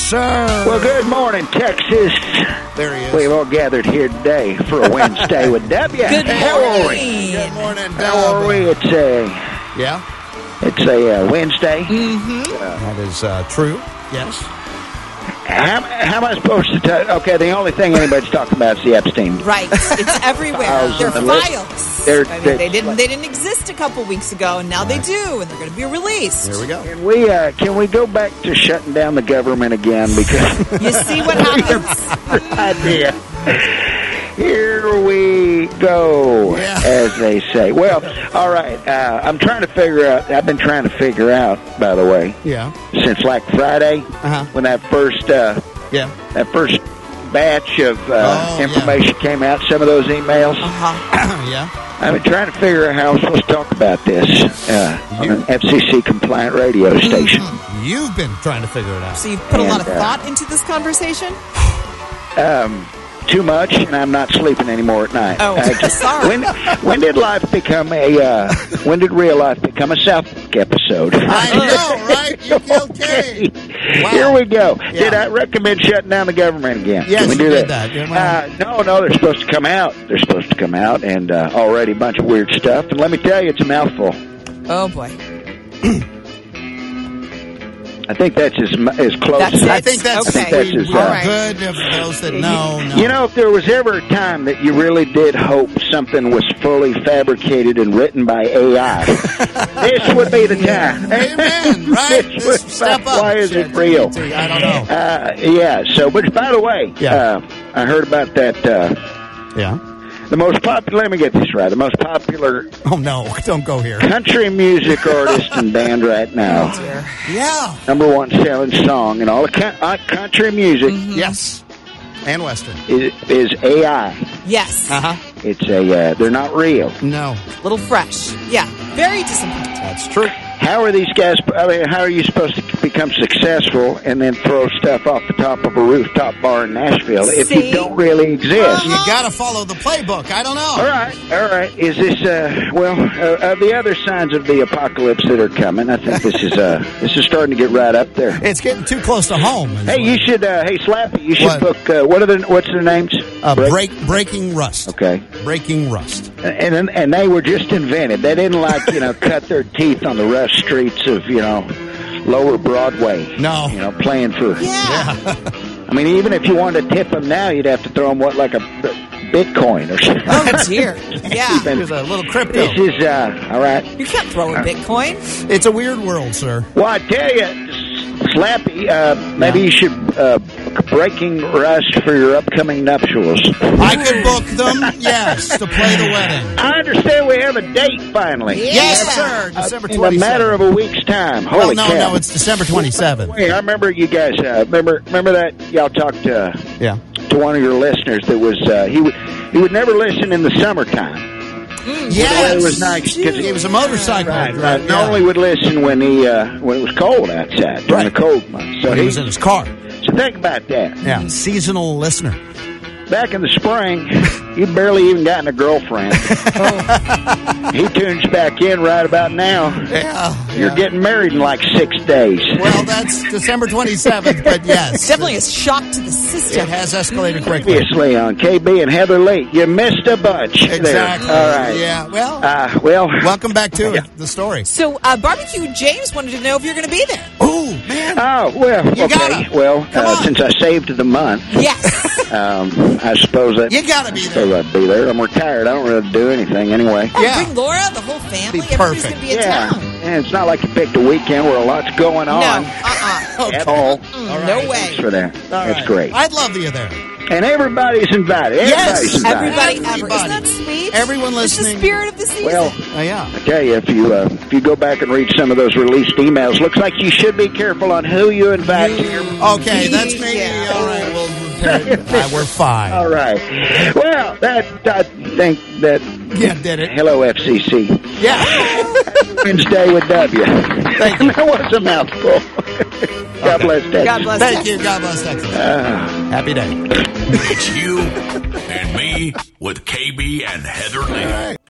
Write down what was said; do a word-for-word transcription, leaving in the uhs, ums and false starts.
sir. Well, good morning, Texas. There he is. We've all gathered here today for a Wednesday with W. Good How are we? morning. Good morning, How are we? It's a, Yeah, it's a uh, Wednesday. that is uh, true. Yes. How, how am I supposed to tell? Okay, the only thing anybody's talking about is the Epstein. Right. It's everywhere. Files They're on the list. files. They're- I mean, they're- they didn't. They didn't exist a couple weeks ago, and now Right. they do, and they're going to be released. Here we go. Can we, uh, can we go back to shutting down the government again? Because You see what happens? idea. Here we go, Yeah. as they say. Well, all right. Uh, I'm trying to figure out. I've been trying to figure out, by the way, Yeah. since like Friday, Uh-huh. when that first uh, Yeah. that first batch of uh, Oh, information came out, some of those emails. Uh-huh. yeah. I've been trying to figure out how I'm supposed to talk about this uh, on You- an F C C compliant radio station. You've been trying to figure it out. So you've put a lot of And, uh, thought into this conversation? Um, too much, and I'm not sleeping anymore at night. Oh, Uh, sorry. When when did life become a? Uh, when did real life become a South Park episode? I know, right? You killed Kay. Wow. Here we go. Yeah. Did I recommend shutting down the government again? Yes, Can we you do did that? that. Yeah, well- uh, no, no, they're supposed to come out. They're supposed to come out, and uh, already a bunch of weird stuff. And let me tell you, it's a mouthful. Oh, boy. I think that's as mu- as close. That's as it? I think that's Okay. That's we, his, we're uh, All right. good of those that know. know. You know, if there was ever a time that you really did hope something was fully fabricated and written by A I, this would be the time. Amen. Right? This This would- step up. Why is it real? I don't know. Uh, yeah. So, but by the way, Yeah. uh, I heard about that. Uh, Yeah. the most popular. Let me get this right. The most popular Oh no! Don't go here. country music artist and band right now. Dear. Yeah. Number one selling song in all of co- uh, country music Yes. And Western. is, is A I. Yes. Uh huh. It's a. Uh, they're not real. No, Little fresh. Yeah. Very disappointing. that's true. How are these guys? I mean, how are you supposed to become successful and then throw stuff off the top of a rooftop bar in Nashville if See? you don't really exist? You got to follow the playbook. I don't know. All right, all right. Is this uh, well uh, of the other signs of the apocalypse that are coming? I think this is uh, this is starting to get right up there. It's getting too close to home. is Hey, what- you should. Uh, hey, Slappy, you should What? book. Uh, what are the? What's their names? uh, Break- break breaking rust. Okay, Breaking rust. and and and they were just invented. They didn't like you know cut their teeth on the rough streets of you know lower Broadway. No. you know playing for. Yeah. I mean, even if you wanted to tip them now, you'd have to throw them what like a Bitcoin or something. Oh, dear. Yeah. Even- There's a little crypto. This is uh, all right. You can't throw a Bitcoin. It's a weird world, sir. Well, I tell you, Slappy, uh, maybe Yeah. you should uh, book breaking rust for your upcoming nuptials. I could book them, yes, to play the wedding. I understand we have a date finally. Yes, sir. December In a twenty-seventh. matter of a week's time. Well, Holy no, cow! no, it's December twenty-seventh. Hey, I remember you guys. Uh, remember, remember that y'all talked to Yeah. to one of your listeners that was uh, he would he would never listen in the summertime. Yes. It was nice because He was a motorcycle. Right, right, right. yeah. Normally would listen when he uh, when it was cold outside during Right. the cold months. So When he was in his car. so think about that. Yeah. Seasonal listener. Back in the spring, he'd barely even gotten a girlfriend. He tunes back in right about now. Yeah. You're yeah. getting married in like six days. Well, that's December twenty-seventh, but yes. Definitely a shock to the system. It has escalated quickly. Previously on K B and Heather Lee, you missed a bunch. there. Exactly. All right. Yeah. Well, Uh, well, welcome back to it, the story. So, uh, Barbecue James wanted to know if you're going to be there. Ooh, man. oh, well, You okay. gotta. Well, Come uh, on. since I saved the month, Yes. um, I suppose that You got to be suppose there. I'd be there. I'm retired. I don't really do anything anyway. Oh, Yeah. bring Laura, the whole family. Be Everybody's perfect. going to be in Yeah, town. and it's not like you picked a weekend where a lot's going on. No. Uh-uh. At all. Mm, No way. Thanks for that. All That's right. great. I'd love you there. And everybody's invited. Yes, Everybody's invited. Everybody, ever. Everybody. Isn't that sweet? Everyone It's the listening. spirit of the season. Well, Oh, yeah. I tell you, if you uh, if you go back and read some of those released emails, looks like you should be careful on who you invite to your. Okay, that's me. Yeah. All right, well, uh, we're fine. All right. Well, that I think that. Yeah, did it. Hello, F C C. Yeah. Wednesday with W. Thank you. That was a mouthful. God bless Texas. God bless Thank Texas. you. God bless Texas. Uh, Happy day. It's you and me with K B and Heather Lee.